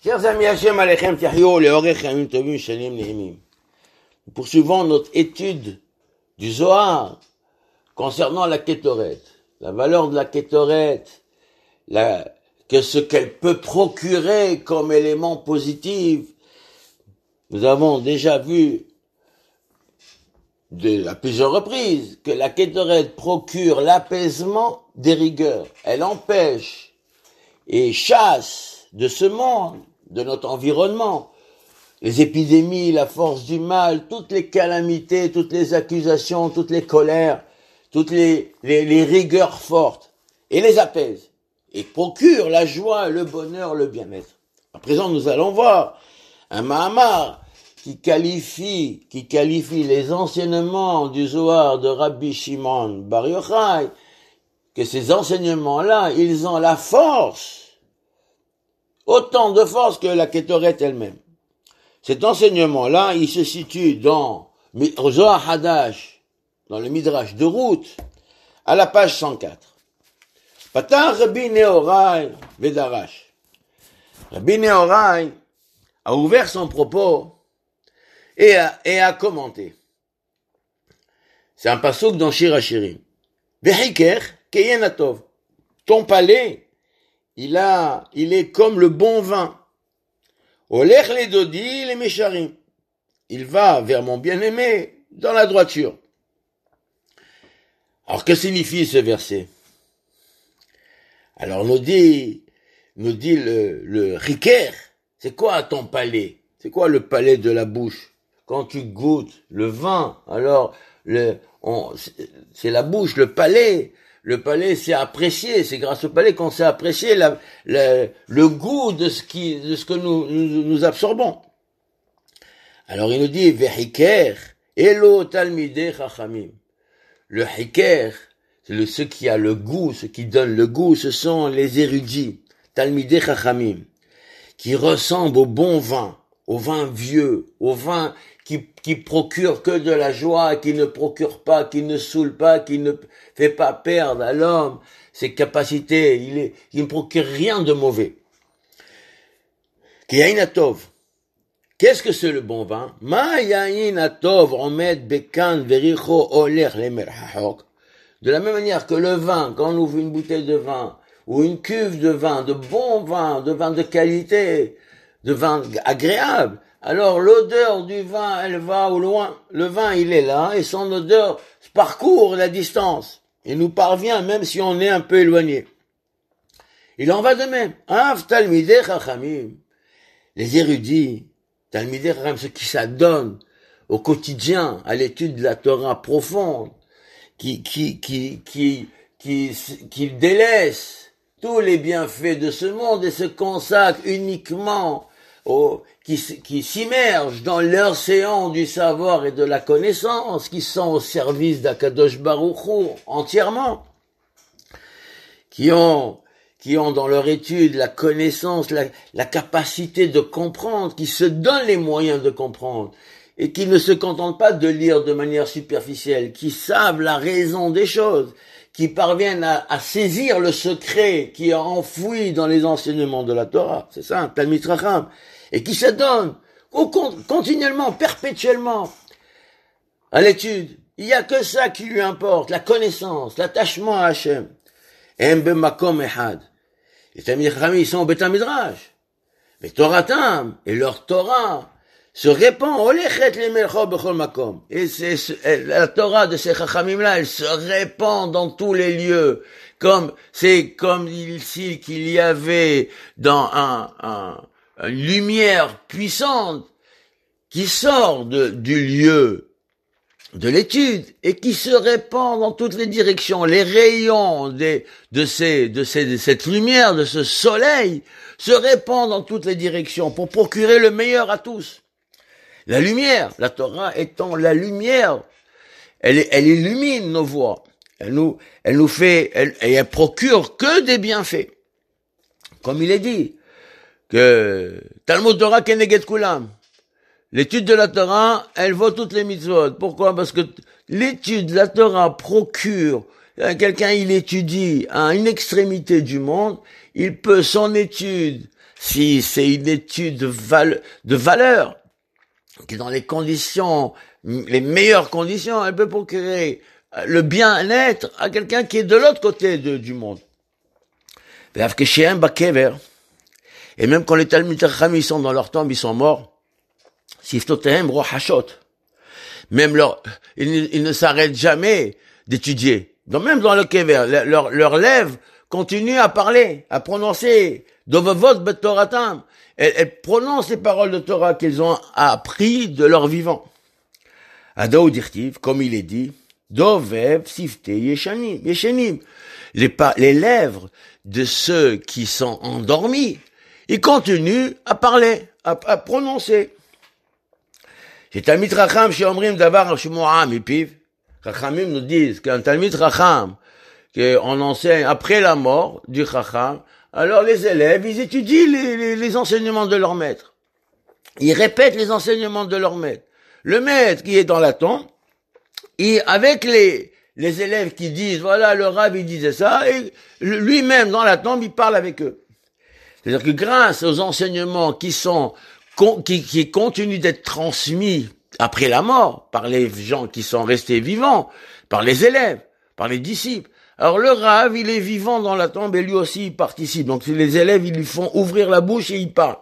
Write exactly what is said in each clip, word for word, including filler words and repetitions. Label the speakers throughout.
Speaker 1: Chers amis, Hashem Alechem Tiahyo, les Orechem Tovim Shalim Nehemim. Nous poursuivons notre étude du Zohar concernant la Kétoret. La valeur de la Kétoret, la, que ce qu'elle peut procurer comme élément positif. Nous avons déjà vu de, à plusieurs reprises que la Kétoret procure l'apaisement des rigueurs. Elle empêche et chasse de ce monde, de notre environnement, les épidémies, la force du mal, toutes les calamités, toutes les accusations, toutes les colères, toutes les, les, les rigueurs fortes, et les apaise, et procure la joie, le bonheur, le bien-être. À présent, nous allons voir un Mahamar qui qualifie, qui qualifie les enseignements du Zohar de Rabbi Shimon Bar Yochai, que ces enseignements-là, ils ont la force, autant de force que la Kétoret elle-même. Cet enseignement-là, il se situe dans Zohar Hadash, dans le Midrash de Ruth, à la page cent quatre. Patar Rabbi Nehorai Vedarash. Rabbi Nehorai a ouvert son propos et a, et a commenté. C'est un pasuk dans Shir Hashirim. Vehiker keyen atov. Ton palais, il a, il est comme le bon vin. Olech les dodi les mécharim. Il va vers mon bien-aimé dans la droiture. Alors, que signifie ce verset? Alors, nous dit, nous dit le, le Riker, c'est quoi ton palais? C'est quoi le palais de la bouche? Quand tu goûtes le vin, alors, le, on, c'est la bouche, le palais. Le palais, c'est apprécié, c'est grâce au palais qu'on sait apprécier la, la, le goût de ce qui, de ce que nous, nous, nous absorbons. Alors il nous dit, Vehiker, Elo Talmidei Chachamim. Le Hiker, c'est le, ce qui a le goût, ce qui donne le goût, ce sont les érudits, Talmidei Chachamim, qui ressemblent au bon vin, au vin vieux, au vin qui, qui procure que de la joie, qui ne procure pas, qui ne saoule pas, qui ne fait pas perdre à l'homme ses capacités, il, est, il ne procure rien de mauvais. Yain atov. Qu'est-ce que c'est le bon vin? Ma yain atov omed bekan vericho oler lemerhachok. De la même manière que le vin, quand on ouvre une bouteille de vin, ou une cuve de vin, de bon vin, de vin de qualité, de vin agréable, alors l'odeur du vin, elle va au loin. Le vin, il est là, et son odeur parcourt la distance. Il nous parvient, même si on est un peu éloigné. Il en va de même. Av talmidei chachamim. Les érudits, talmidei chachamim, ceux qui s'adonnent au quotidien, à l'étude de la Torah profonde, qui, qui, qui, qui, qui, qui, qui délaissent tous les bienfaits de ce monde et se consacrent uniquement au, qui, qui s'immergent dans l'océan du savoir et de la connaissance, qui sont au service d'Akadosh Baruch Hu entièrement, qui ont, qui ont dans leur étude la connaissance, la, la capacité de comprendre, qui se donnent les moyens de comprendre, et qui ne se contentent pas de lire de manière superficielle, qui savent la raison des choses, qui parviennent à, à saisir le secret qui est enfoui dans les enseignements de la Torah. C'est ça, un Talmid Chacham. Et qui se donne continuellement, perpétuellement à l'étude. Il n'y a que ça qui lui importe, la connaissance, l'attachement à Hachem. Em bemakom ehad. Les Talmid Chacham, ils sont au Beit HaMidrash. Mais Toratam, et leur Torah, se répand, olechet lemelcho bechol makom. Et c'est, la Torah de ces Chachamim-là, elle se répand dans tous les lieux. Comme, c'est comme ici qu'il y avait dans un, un, une lumière puissante qui sort de, du lieu de l'étude et qui se répand dans toutes les directions. Les rayons des, de ces, de ces, de cette lumière, de ce soleil, se répandent dans toutes les directions pour procurer le meilleur à tous. La lumière, la Torah étant la lumière, elle, elle illumine nos voies. Elle nous, elle nous fait, elle, et elle procure que des bienfaits. Comme il est dit, que Talmud Torah keneged kulam. L'étude de la Torah, elle vaut toutes les mitzvot. Pourquoi? Parce que l'étude de la Torah procure, quelqu'un il étudie à une extrémité du monde, il peut son étude si c'est une étude de, val- de valeur, qui est dans les conditions, les meilleures conditions, elle peut procurer le bien-être à quelqu'un qui est de l'autre côté de, du monde. Et même quand les Talmid Chacham, ils sont dans leur tombe, ils sont morts, même leur, ils, ils ne s'arrêtent jamais d'étudier. Donc même dans le kever, leur, leurs lèvres continuent à parler, à prononcer Dovavot betoratam. Elles, elles prononcent les paroles de Torah qu'ils ont appris de leur vivant. Adaou dirtiv, comme il est dit, Dovev sifte yeshanim, yeshanim. Les, pa- les lèvres de ceux qui sont endormis, ils continuent à parler, à, à prononcer. J'ai Talmid Chacham chez Omrim Davar Shmu'a Mipiv. Chachamim nous disent qu'un Talmid Chacham, qu'on enseigne après la mort du Chacham, alors les élèves, ils étudient les, les, les enseignements de leur maître. Ils répètent les enseignements de leur maître. Le maître qui est dans la tombe, il, avec les, les élèves qui disent, voilà, le Rav, il disait ça, et lui-même dans la tombe, il parle avec eux. C'est-à-dire que grâce aux enseignements qui sont, qui, qui continuent d'être transmis après la mort, par les gens qui sont restés vivants, par les élèves, par les disciples. Alors le Rav, il est vivant dans la tombe et lui aussi il participe. Donc les élèves, ils lui font ouvrir la bouche et il parle.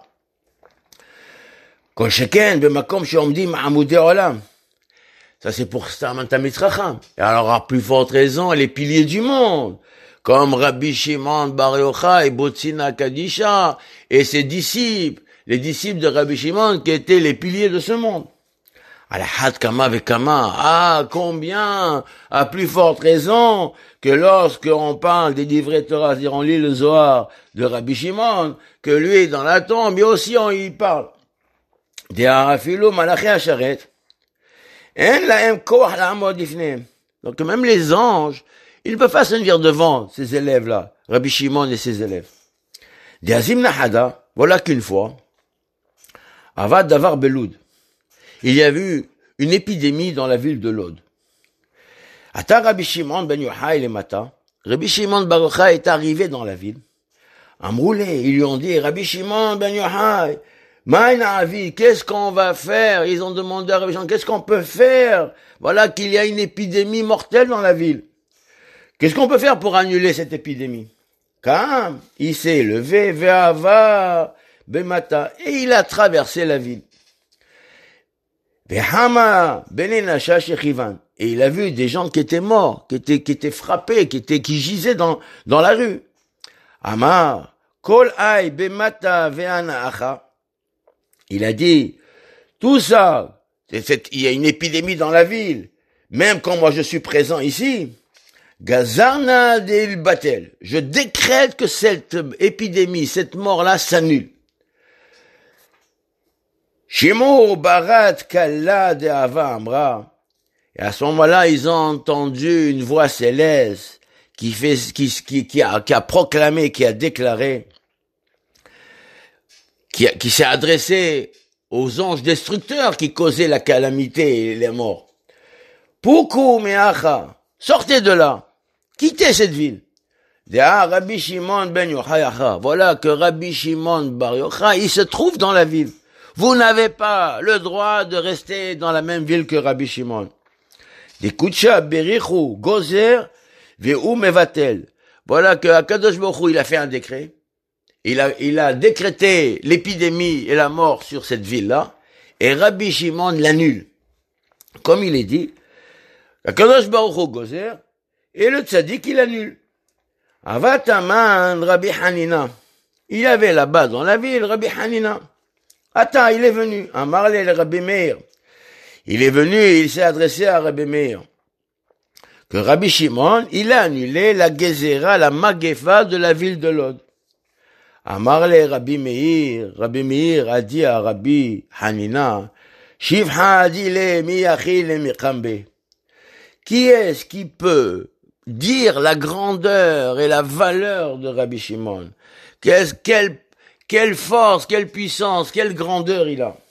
Speaker 1: Kol sheken b'makom she'omdim amudei olam. Ça c'est pour Stam Talmid Chacham. Et alors à plus forte raison, les piliers du monde, comme Rabbi Shimon Bar Yochai, Botzina Kadisha et ses disciples, les disciples de Rabbi Shimon qui étaient les piliers de ce monde. Al-had kama vekama. Ah, combien, à plus forte raison, que lorsqu'on parle des livrets Torah, c'est-à-dire on lit le Zohar de Rabbi Shimon, que lui, dans la tombe, et aussi on y parle. Des harafilu malachi asharet. En lahem koach la'amod lifnehem. Donc même les anges, ils ne peuvent pas se tenir devant ces élèves-là, Rabbi Shimon et ses élèves. Des azim nahada, voilà qu'une fois, avad davar beloud. Il y a eu une épidémie dans la ville de Lod. Ata Rabbi Shimon ben Yochai le Mata, Rabbi Shimon bar Yochai est arrivé dans la ville. Amroulé, ils lui ont dit, Rabbi Shimon ben Yochai, Maïnavi, qu'est-ce qu'on va faire? Ils ont demandé à Rabbi Shimon, qu'est-ce qu'on peut faire? Voilà qu'il y a une épidémie mortelle dans la ville. Qu'est-ce qu'on peut faire pour annuler cette épidémie? Kam, il s'est levé, ve'ava, bemata, et il a traversé la ville. Behama, Benenacha, Shechivan. Et il a vu des gens qui étaient morts, qui étaient, qui étaient frappés, qui étaient, qui gisaient dans, dans la rue. Amar, Kol ay bemata ve'anaacha. Il a dit, tout ça, c'est cette, il y a une épidémie dans la ville. Même quand moi je suis présent ici, Gazarna del Batel. Je décrète que cette épidémie, cette mort-là s'annule. Shemo barat kalla de ava amra. Et à ce moment-là, ils ont entendu une voix céleste qui fait, qui, qui, qui a, qui a proclamé, qui a déclaré, qui, a, qui s'est adressé aux anges destructeurs qui causaient la calamité et les morts. Poukou meacha, sortez de là, quittez cette ville. Dea Rabbi Shimon ben Yochai. Voilà que Rabbi Shimon bar Yochai, il se trouve dans la ville. Vous n'avez pas le droit de rester dans la même ville que Rabbi Shimon. Des Kutsha, Berichu, Gozer, Ve'u Mevatel. Voilà que Akadosh Baruch Hu, il a fait un décret. Il a, il a décrété l'épidémie et la mort sur cette ville-là. Et Rabbi Shimon l'annule. Comme il est dit, Akadosh Baruch Hu, Gozer, et le tzaddik, il annule. Avataman, Rabbi Hanina. Il y avait là-bas dans la ville, Rabbi Hanina. Attends, il est venu, à Marley le Rabbi Meir. Il est venu et il s'est adressé à Rabbi Meir. Que Rabbi Shimon, il a annulé la Gezerah, la Magefa de la ville de Lod. À Marley Rabbi Meir, Rabbi Meir a dit à Rabbi Hanina, Shivha adile mi achile mi kambe. Qui est-ce qui peut dire la grandeur et la valeur de Rabbi Shimon? Qu'est-ce qu'elle Quelle force, quelle puissance, quelle grandeur il a.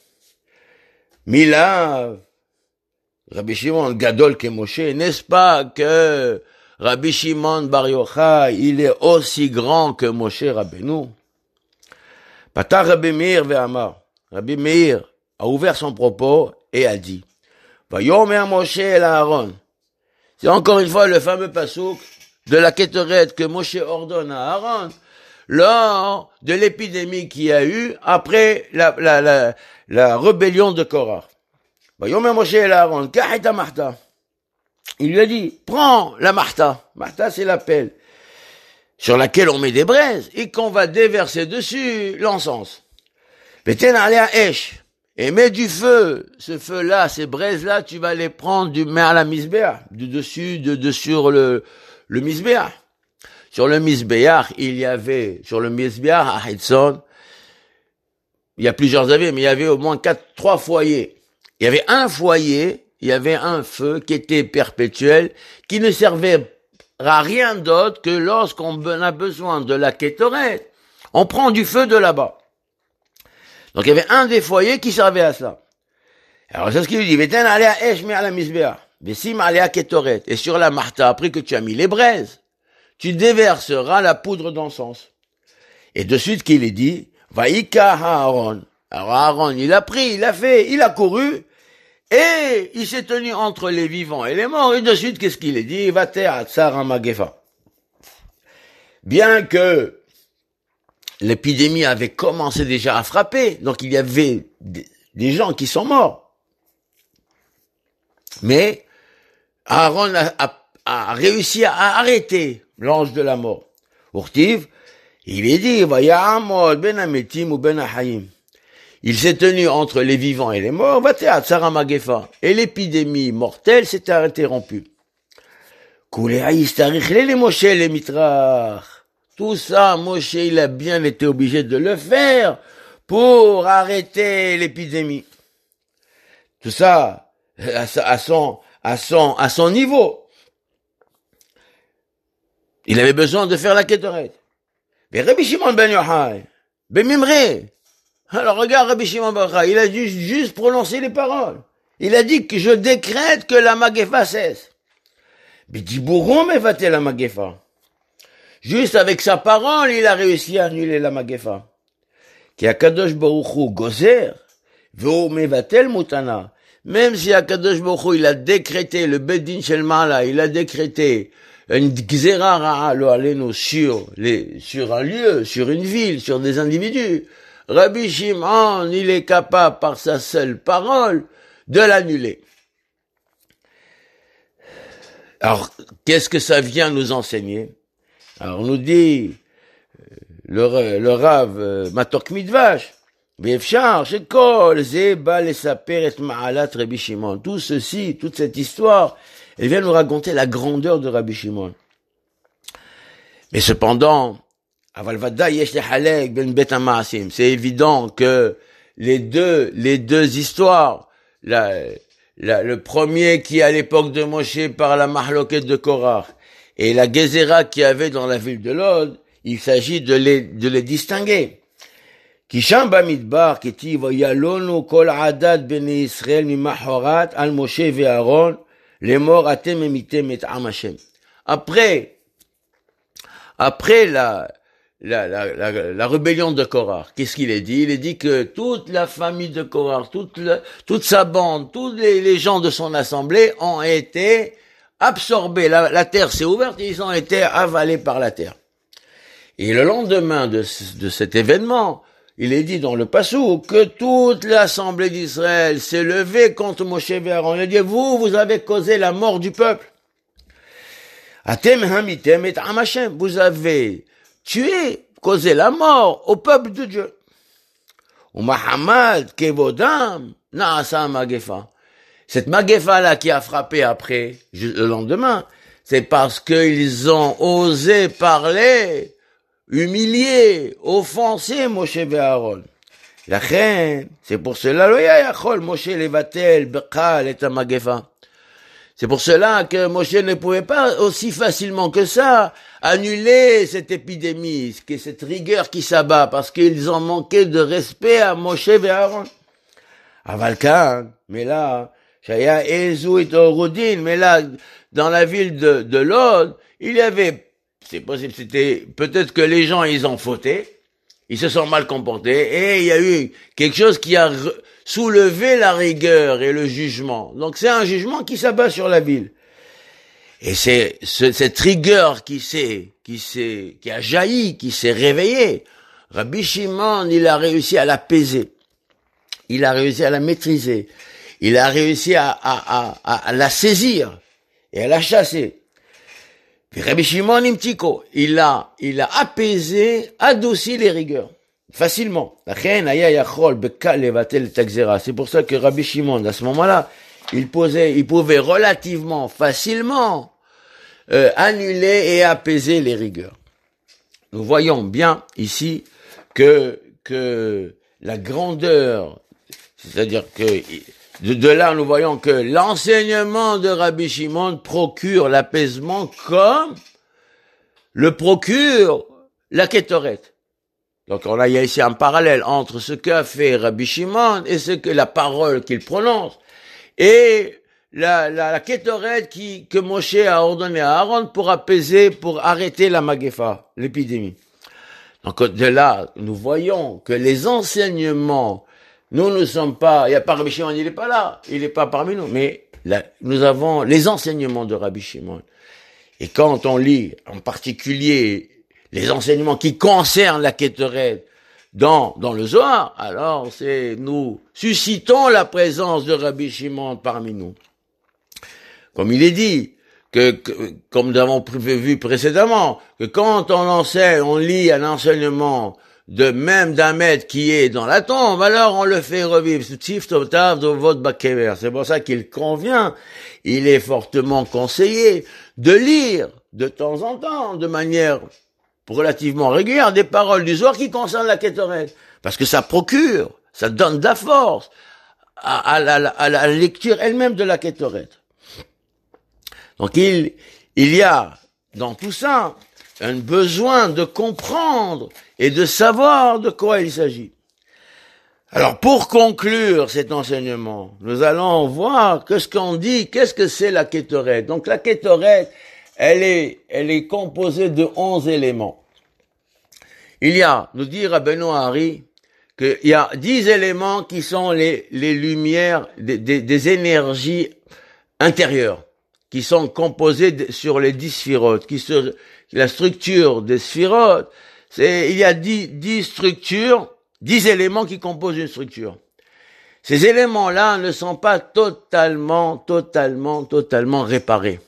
Speaker 1: Mila, Rabbi Shimon Gadol ke Moshe, n'est-ce pas que Rabbi Shimon Bar Yochai, il est aussi grand que Moshe Rabbeinu? Pata Rabbi Meir ve'amar. Rabbi Meir a ouvert son propos et a dit, Vayomer Moshe el Aaron. C'est encore une fois le fameux passouk de la Kétoret que Moshe ordonne à Aaron lors de l'épidémie qu'il y a eu après la, la, la, la rébellion de Korah. Vayomer Moshe el Aaron, Kahita Marta. Il lui a dit, prends la Marta. Marta, c'est la pelle sur laquelle on met des braises et qu'on va déverser dessus l'encens. Veten alea esh. Et mets du feu. Ce feu-là, ces braises-là, tu vas les prendre du mer à la misbéa, du dessus, de, de sur le, le misbéa. Sur le misbéa, il y avait, sur le misbéa à Hitzon, il y a plusieurs avis, mais il y avait au moins quatre, trois foyers. Il y avait un foyer, il y avait un feu qui était perpétuel, qui ne servait à rien d'autre que lorsqu'on a besoin de la kétoret, on prend du feu de là-bas. Donc il y avait un des foyers qui servait à cela. Alors c'est ce qu'il lui dit, Veten alea esh me ala misbea, vesim alea ketoret. Et sur la marta, après que tu as mis les braises, tu déverseras la poudre d'encens. Et de suite qu'il est dit, Vaïka Aaron. Alors Aaron, il a pris, il a fait, il a couru, et il s'est tenu entre les vivants et les morts. Et de suite, qu'est-ce qu'il est dit? Vater atzar magefa. Bien que l'épidémie avait commencé déjà à frapper, donc il y avait des gens qui sont morts. Mais Aaron a, a, a réussi à arrêter l'ange de la mort. Urtiv, il est dit, Vaya'amod ben ametim ou ben ahayim. Il s'est tenu entre les vivants et les morts, Vatea tsara magefa. Et l'épidémie mortelle s'est interrompue. Kulei istarich le Moshe le mitrach. Tout ça, Moshe, il a bien été obligé de le faire pour arrêter l'épidémie. Tout ça, à son, à son, à son niveau. Il avait besoin de faire la kétoret. Mais Rabbi Shimon ben Yochai, ben Mimre. Alors regarde Rabbi Shimon ben Yochai, il a dû juste prononcer les paroles. Il a dit que je décrète que la magefa cesse. Mais Dibouron mevatel la magefa. Juste avec sa parole, il a réussi à annuler la magefa. Qui a Kadosh Baruch Hu gozer, v'o mevatel mutana. Même si Akadosh Baruch Hu, il a décrété le Bedin Shel Ma'ala, il a décrété une gzera ra'a lo alenu sur les, sur un lieu, sur une ville, sur des individus. Rabbi Shimon, il est capable par sa seule parole de l'annuler. Alors, qu'est-ce que ça vient nous enseigner? Alors, on nous dit, le, le Rav euh, Matok Midvash, B'efshar, shekol, ze ba lesaper et ma'alat Rabbi Shimon. Tout ceci, toute cette histoire, elle vient nous raconter la grandeur de Rabbi Shimon. Mais cependant, aval vada yesh lehalek ben bet ha'ma'asim. C'est évident que les deux, les deux histoires, la, la, le premier qui à l'époque de Moshe par la mahloket de Korah, et la Gezerah qu'il y avait dans la ville de Lod, il s'agit de les, de les distinguer. Kisham bamidbar ketiv yalonu kol adat bnei Israël mimahorat al Moshe ve'Aaron les morts atem emitem et am Hashem. Après, après la, la, la, la, la rébellion de Korah, qu'est-ce qu'il est dit? Il est dit que toute la famille de Korah, toute, la, toute sa bande, tous les, les gens de son assemblée ont été absorbés. La, la terre s'est ouverte et ils ont été avalés par la terre. Et le lendemain de, de cet événement, il est dit dans le Passou que toute l'assemblée d'Israël s'est levée contre Moshe et Aaron. Il a dit, vous, vous avez causé la mort du peuple. Atem hamitem et am Hashem. Vous avez tué, causé la mort au peuple de Dieu. Ou Mahamad kevodam naasa magefa. Cette magefa-là qui a frappé après, le lendemain, c'est parce qu'ils ont osé parler, humilier, offenser Moshe et Aaron. La reine, c'est pour cela, Moshe levatel bekal et magefa. C'est pour cela que Moshe ne pouvait pas aussi facilement que ça annuler cette épidémie, cette rigueur qui s'abat, parce qu'ils ont manqué de respect à Moshe et Aaron. Avalkan, mais là, Shaya Ezu et Orodin, mais là, dans la ville de, de Lod, il y avait, c'est possible, c'était, peut-être que les gens, ils ont fauté, ils se sont mal comportés, et il y a eu quelque chose qui a re- soulevé la rigueur et le jugement. Donc c'est un jugement qui s'abat sur la ville. Et c'est ce, cette rigueur qui s'est, qui s'est, qui a jailli, qui s'est réveillée. Rabbi Shimon, il a réussi à l'apaiser. Il a réussi à la maîtriser. Il a réussi à, à, à, à la saisir et à la chasser. Puis Rabbi Shimon Imtiko, il a, il a apaisé, adouci les rigueurs. Facilement. C'est pour ça que Rabbi Shimon, à ce moment-là, il posait, il pouvait relativement facilement euh, annuler et apaiser les rigueurs. Nous voyons bien ici que que la grandeur, c'est-à-dire que de, de là nous voyons que l'enseignement de Rabbi Shimon procure l'apaisement comme le procure la Kétoret. Donc on a il y a ici un parallèle entre ce qu'a fait Rabbi Shimon et ce que la parole qu'il prononce. Et la, la, la Kétoret qui, que Moshe a ordonné à Aaron pour apaiser, pour arrêter la Magéfa, l'épidémie. Donc, de là, nous voyons que les enseignements, nous ne sommes pas, il n'y a pas Rabbi Shimon, il n'est pas là, il n'est pas parmi nous, mais là, nous avons les enseignements de Rabbi Shimon. Et quand on lit, en particulier, les enseignements qui concernent la Kétoret, Dans, dans le Zohar, alors c'est, nous suscitons la présence de Rabbi Shimon parmi nous. Comme il est dit, que, que comme nous avons vu précédemment, que quand on enseigne, on lit un enseignement de même d'un maître qui est dans la tombe, alors on le fait revivre. C'est pour ça qu'il convient, il est fortement conseillé de lire de temps en temps, de manière relativement régulière, des paroles du Zohar qui concernent la Kétoret. Parce que ça procure, ça donne de la force à, à, la, à la lecture elle-même de la Kétoret. Donc il, il y a dans tout ça un besoin de comprendre et de savoir de quoi il s'agit. Alors pour conclure cet enseignement, nous allons voir que ce qu'on dit, qu'est-ce que c'est la Kétoret. Donc la Kétoret, elle est, elle est composée de onze éléments. Il y a, nous dit Rabbeinu Hari, qu'il y a dix éléments qui sont les, les lumières, des, des, des énergies intérieures, qui sont composées de, sur les dix sphirotes, qui se, la structure des sphirotes, c'est, il y a dix, dix structures, dix éléments qui composent une structure. Ces éléments-là ne sont pas totalement, totalement, totalement réparés.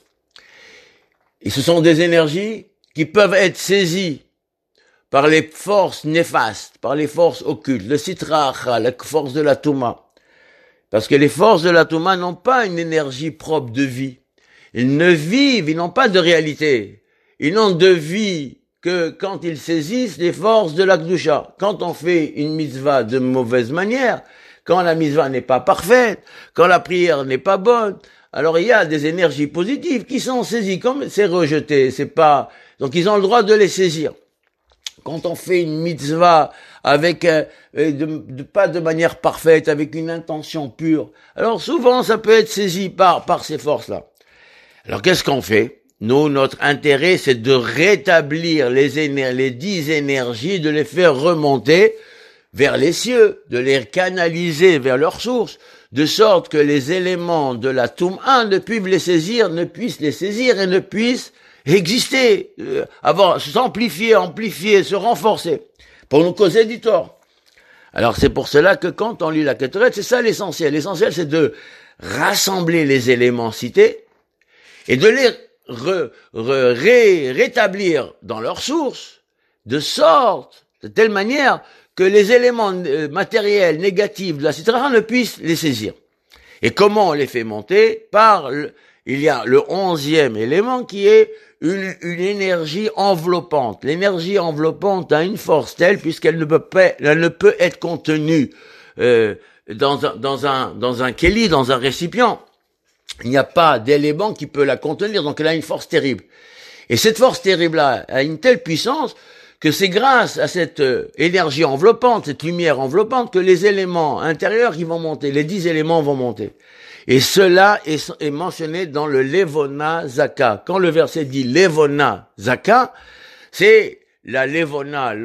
Speaker 1: Et ce sont des énergies qui peuvent être saisies par les forces néfastes, par les forces occultes, le sitra achra, la force de la touma. Parce que les forces de la touma n'ont pas une énergie propre de vie. Ils ne vivent, ils n'ont pas de réalité. Ils n'ont de vie que quand ils saisissent les forces de la Kedusha. Quand on fait une mitzvah de mauvaise manière, quand la mitzvah n'est pas parfaite, quand la prière n'est pas bonne, alors il y a des énergies positives qui sont saisies, comme c'est rejeté, c'est pas, donc ils ont le droit de les saisir. Quand on fait une mitzvah avec, euh, de, de, pas de manière parfaite, avec une intention pure, alors souvent ça peut être saisi par, par ces forces-là. Alors qu'est-ce qu'on fait? Nous, notre intérêt, c'est de rétablir les, éner- les dix énergies, de les faire remonter vers les cieux, de les canaliser vers leur source, de sorte que les éléments de la Touma ne puissent les saisir, ne puissent les saisir et ne puissent exister, euh, avoir, s'amplifier, amplifier, se renforcer, pour nous causer du tort. Alors c'est pour cela que quand on lit la Kétoret, c'est ça l'essentiel. L'essentiel, c'est de rassembler les éléments cités et de les re, re, ré, rétablir dans leur source, de sorte, de telle manière que les éléments matériels négatifs de la citra ne puissent les saisir. Et comment on les fait monter? Par le, il y a le onzième élément qui est une, une énergie enveloppante. L'énergie enveloppante a une force telle puisqu'elle ne peut pas, elle ne peut être contenue euh, dans un dans un dans un keli, dans un récipient. Il n'y a pas d'élément qui peut la contenir, donc elle a une force terrible. Et cette force terrible-là a une telle puissance que c'est grâce à cette euh, énergie enveloppante, cette lumière enveloppante, que les éléments intérieurs qui vont monter, les dix éléments vont monter. Et cela est, est mentionné dans le Levona Zaka. Quand le verset dit Levona Zaka, c'est la Levona, le,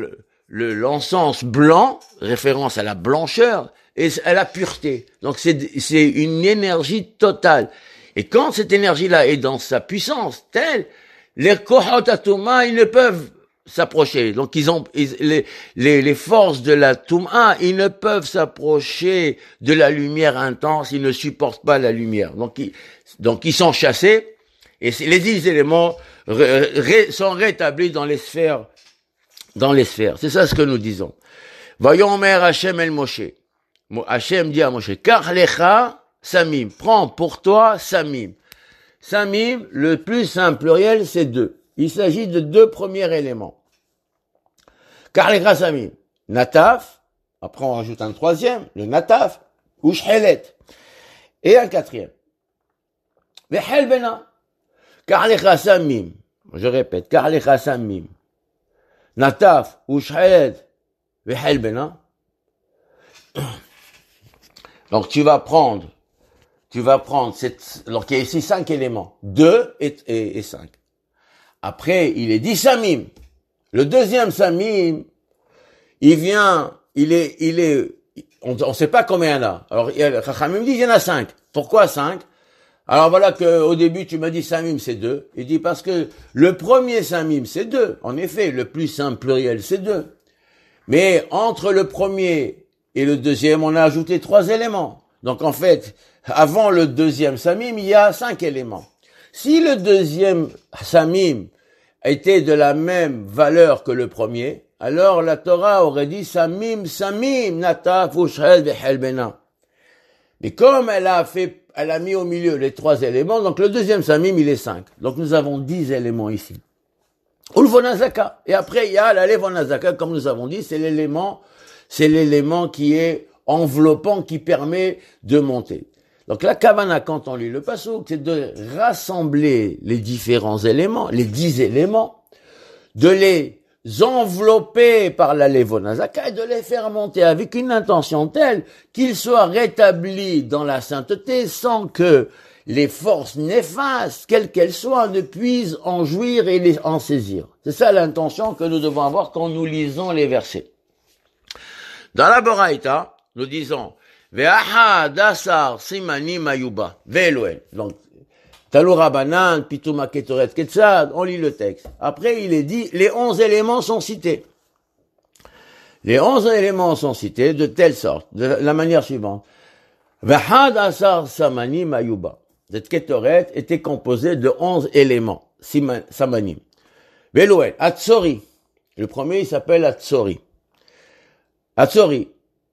Speaker 1: le, l'encens blanc, référence à la blancheur, et à la pureté. Donc c'est, c'est une énergie totale. Et quand cette énergie-là est dans sa puissance telle, les kohot atuma, ils ne peuvent s'approcher. Donc ils ont ils, les, les les forces de la Touma, ils ne peuvent s'approcher de la lumière intense, ils ne supportent pas la lumière. Donc ils, donc ils sont chassés et les dix éléments ré, ré, sont rétablis dans les sphères dans les sphères. C'est ça ce que nous disons. Voyons Omer Hachem el Moshe. Hachem dit à Moshe, Kar lecha samim, prends pour toi samim. Samim, le plus simple pluriel, c'est deux. Il s'agit de deux premiers éléments. Car les samim, nataf, après on rajoute un troisième, le nataf, ou shhelet, et un quatrième. Vehel bena, car les samim, je répète, car les samim, nataf, ou shhelet, vehel bena. Donc tu vas prendre, tu vas prendre cette, donc il y a ici cinq éléments, deux et, et, et cinq. Après, il est dit samim. Le deuxième samim, il vient, il est, il est, on ne sait pas combien il y en a. Alors, Chachamim dit, il y en a cinq. Pourquoi cinq? Alors voilà que au début, tu m'as dit samim, c'est deux. Il dit parce que le premier samim, c'est deux. En effet, le plus simple pluriel, c'est deux. Mais entre le premier et le deuxième, on a ajouté trois éléments. Donc en fait, avant le deuxième samim, il y a cinq éléments. Si le deuxième samim était de la même valeur que le premier, alors la Torah aurait dit samim, samim, nataf, ushel, vehel bena. Mais comme elle a fait, elle a mis au milieu les trois éléments, donc le deuxième samim, il est cinq. Donc nous avons dix éléments ici. Ulvonazaka. Et après, il y a la levonazaka, comme nous avons dit, c'est l'élément, c'est l'élément qui est enveloppant, qui permet de monter. Donc la kavana, quand on lit le passouk, c'est de rassembler les différents éléments, les dix éléments, de les envelopper par la levonazaka et de les faire monter avec une intention telle qu'ils soient rétablis dans la sainteté sans que les forces néfastes, quelles qu'elles soient, ne puissent en jouir et les, en saisir. C'est ça l'intention que nous devons avoir quand nous lisons les versets. Dans la Boraïta, nous disons Ve'aha dasar simani mayuba ve'eloel. Donc, Talura banan, pituma ketoret ketzad, on lit le texte. Après, il est dit, les onze éléments sont cités. Les onze éléments sont cités de telle sorte, de la manière suivante. Ve'aha dasar samani mayuba. Cette ketoret était composée de onze éléments, samanim. Ve'eloel, atzori. Le premier, il s'appelle atzori. Atzori.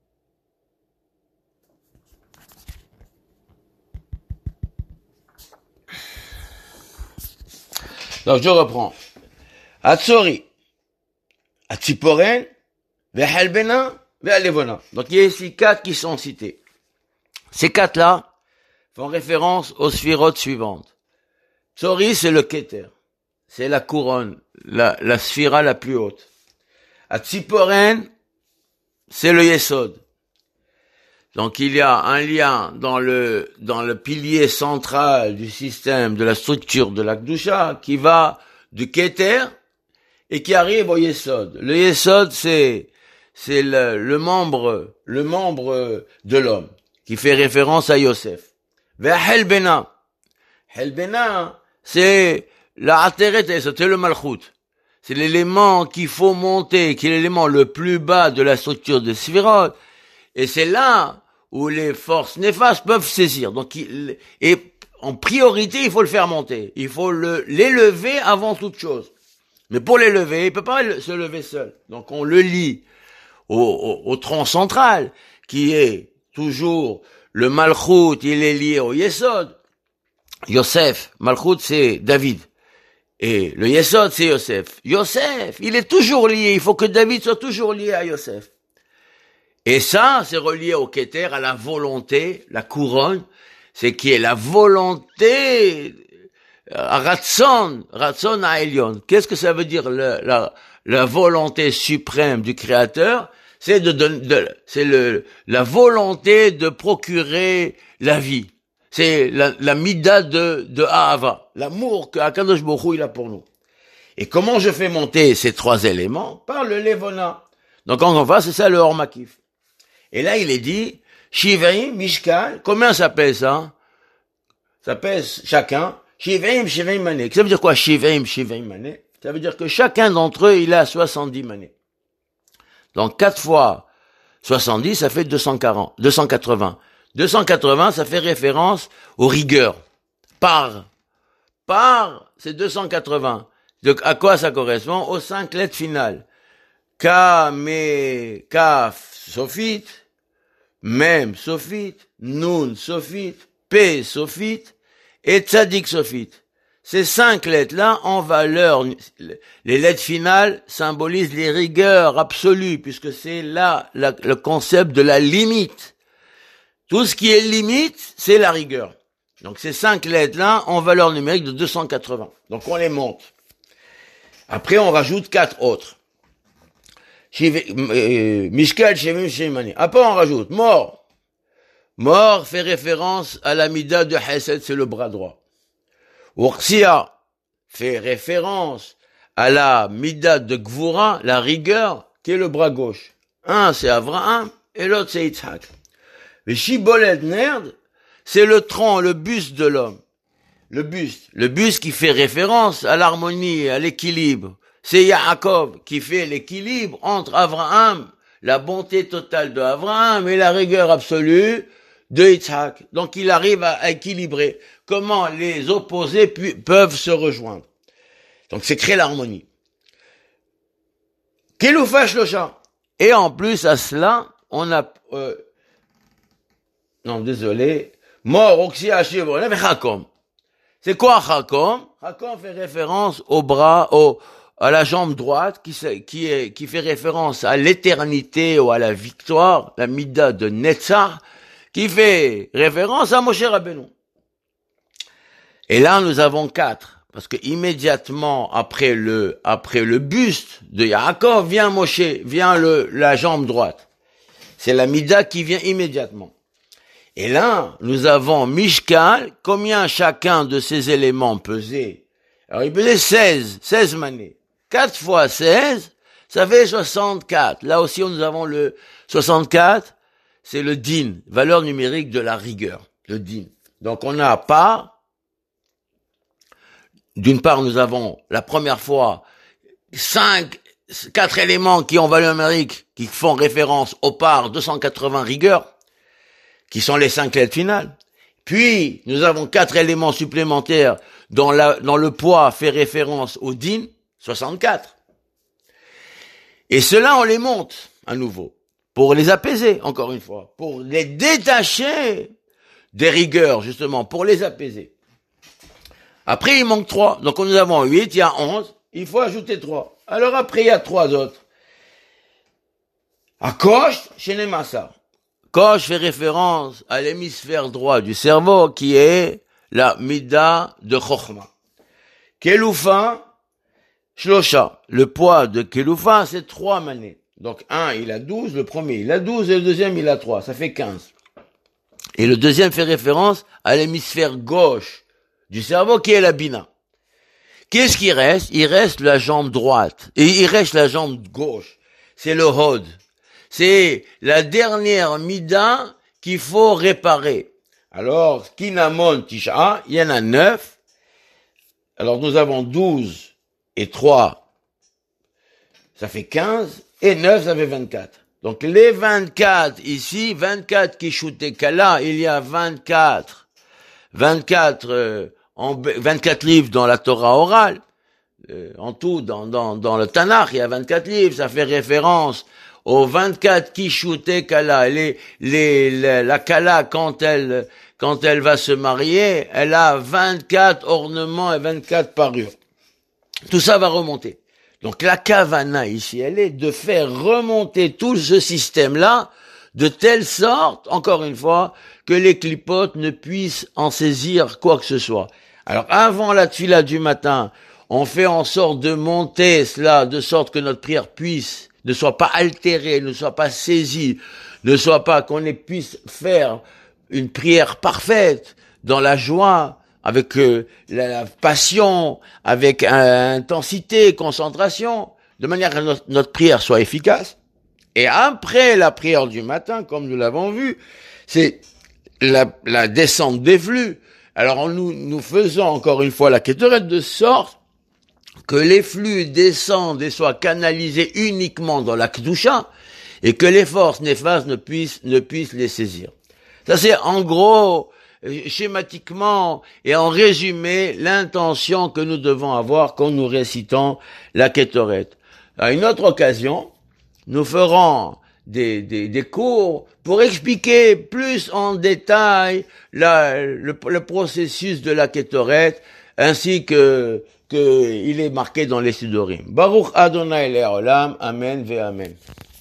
Speaker 1: Donc je reprends. Atzori, Atziporen, Vehel bena, Vehel levona. Donc il y a ici quatre qui sont cités. Ces quatre-là font référence aux sphirotes suivantes. Tzori, c'est le Keter. C'est la couronne, la, la sphira la plus haute. Atziporen, c'est le Yesod. Donc il y a un lien dans le dans le pilier central du système, de la structure de la Kedusha, qui va du Keter et qui arrive au Yesod. Le Yesod, c'est c'est le, le membre le membre de l'homme qui fait référence à Yosef. Ve'hel bena, hel bena, c'est la ateret, c'est le malchut. C'est l'élément qu'il faut monter, qui est l'élément le plus bas de la structure de Sphirot. Et c'est là où les forces néfastes peuvent saisir. Donc, il, et en priorité, il faut le faire monter. Il faut le, l'élever avant toute chose. Mais pour l'élever, il peut pas se lever seul. Donc, on le lie au, au, au tronc central, qui est toujours le Malchut, il est lié au Yesod. Yosef, Malchut, c'est David. Et le Yesod, c'est Yosef. Yosef, il est toujours lié. Il faut que David soit toujours lié à Yosef. Et ça, c'est relié au Keter, à la volonté, la couronne, c'est qui est la volonté, à Ratson, Ratson à Elion. Qu'est-ce que ça veut dire, le, la, la volonté suprême du Créateur? C'est de, de, de c'est le, la volonté de procurer la vie. C'est la, la mida de, de Ahava, l'amour que Akadosh Baruch Hu il a pour nous. Et comment je fais monter ces trois éléments? Par le Levona. Donc encore une fois, c'est ça le Or Makif. Et là, il est dit, Shivim, Mishkal, combien ça pèse ça? Ça pèse chacun, Shivim, Shivim mané. Ça veut dire quoi, Shivim, Shivim mané? Ça veut dire que chacun d'entre eux, il a soixante-dix manées. Donc quatre fois soixante-dix, ça fait deux cent quarante, deux cent quatre-vingts. deux cent quatre-vingts, ça fait référence aux rigueurs. Par, par, c'est deux cent quatre-vingts. Donc à quoi ça correspond? Aux cinq lettres finales. Ka, me, kaf, sophite, mem, sophite, nun, sophite, p, sophite, et tzadik, sophite. Ces cinq lettres-là, en valeur, les lettres finales symbolisent les rigueurs absolues, puisque c'est là la, le concept de la limite. Tout ce qui est limite, c'est la rigueur. Donc ces cinq lettres-là, en valeur numérique de deux cent quatre-vingts. Donc on les monte. Après, on rajoute quatre autres. Mishkal, Shevim, Shemani. Après, on rajoute mort. Mort fait référence à la mida de Hesed, c'est le bras droit. Urxia fait référence à la mida de Gvura, la rigueur, qui est le bras gauche. Un, c'est Avraham, et l'autre, c'est Yitzhak. Le Shibolet Nerd, c'est le tronc, le buste de l'homme. Le buste. Le buste qui fait référence à l'harmonie, à l'équilibre. C'est Yaakov qui fait l'équilibre entre Avraham, la bonté totale de Avraham et la rigueur absolue de Yitzhak. Donc il arrive à équilibrer comment les opposés pu- peuvent se rejoindre. Donc c'est créer l'harmonie. Keloufa Shlosha. Et en plus à cela, on a... Euh, non, désolé. Mort, Oxy, Hachivron, Chakom. C'est quoi Chakom? Chakom fait référence au bras, au... à la jambe droite, qui, qui, est, qui fait référence à l'éternité ou à la victoire, la Mida de Netzach, qui fait référence à Moshe Rabbeinu. Et là, nous avons quatre, parce que immédiatement après le après le buste de Yaakov vient Moshe, vient le la jambe droite. C'est la Mida qui vient immédiatement. Et là, nous avons Mishkal, combien chacun de ces éléments pesait? Alors, il pesait seize, seize manées. quatre fois seize, ça fait soixante-quatre. Là aussi, nous avons le soixante-quatre, c'est le din, valeur numérique de la rigueur, le din. Donc, on a pas, d'une part, nous avons la première fois cinq, quatre éléments qui ont valeur numérique, qui font référence au par deux cent quatre-vingts rigueurs, qui sont les cinq lettres finales. Puis, nous avons quatre éléments supplémentaires dont, la, dont le poids fait référence au din, soixante-quatre. Et cela, on les monte à nouveau, pour les apaiser, encore une fois, pour les détacher des rigueurs, justement, pour les apaiser. Après, il manque trois. Donc, nous avons huit, il y a onze, il faut ajouter trois. Alors après, il y a trois autres. À Kosh, chez Nemassa. Kosh fait référence à l'hémisphère droit du cerveau, qui est la Mida de Chochma. Keloufa, Shlosha. Le poids de Keloufa, c'est trois manées. Donc, un, il a douze, le premier, il a douze, et le deuxième, il a trois. Ça fait quinze. Et le deuxième fait référence à l'hémisphère gauche du cerveau, qui est la Bina. Qu'est-ce qui reste? Il reste la jambe droite. Et il reste la jambe gauche. C'est le Hod. C'est la dernière Mida qu'il faut réparer. Alors, Kinamon Tisha, il y en a neuf. Alors, nous avons douze et trois, ça fait quinze, et neuf, ça fait vingt-quatre. Donc, les vingt-quatre ici, vingt-quatre Kishute Kala, il y a vingt-quatre, vingt-quatre, euh, en, vingt-quatre livres dans la Torah orale. Euh, en tout, dans, dans, dans le Tanakh, il y a vingt-quatre livres, ça fait référence aux vingt-quatre Kishute Kala. Les, les, les, la Kala, quand elle, quand elle va se marier, elle a vingt-quatre ornements et vingt-quatre parures. Tout ça va remonter. Donc la kavana ici, elle est de faire remonter tout ce système-là de telle sorte, encore une fois, que les clipotes ne puissent en saisir quoi que ce soit. Alors avant la tfila du matin, on fait en sorte de monter cela, de sorte que notre prière puisse, ne soit pas altérée, ne soit pas saisie, ne soit pas qu'on puisse faire une prière parfaite dans la joie, avec euh, la, la passion, avec euh, intensité, concentration, de manière que notre, notre prière soit efficace. Et après la prière du matin, comme nous l'avons vu, c'est la, la descente des flux. Alors nous, nous faisons encore une fois la Ketoret de sorte que les flux descendent et soient canalisés uniquement dans la Kedusha et que les forces néfastes ne puissent, ne puissent les saisir. Ça c'est en gros, schématiquement et en résumé, l'intention que nous devons avoir quand nous récitons la Ketoret. À une autre occasion, nous ferons des, des, des cours pour expliquer plus en détail la, le, le processus de la Ketoret ainsi que, que il est marqué dans les Sidorim. Baruch Adonai Le'olam, Amen ve Amen.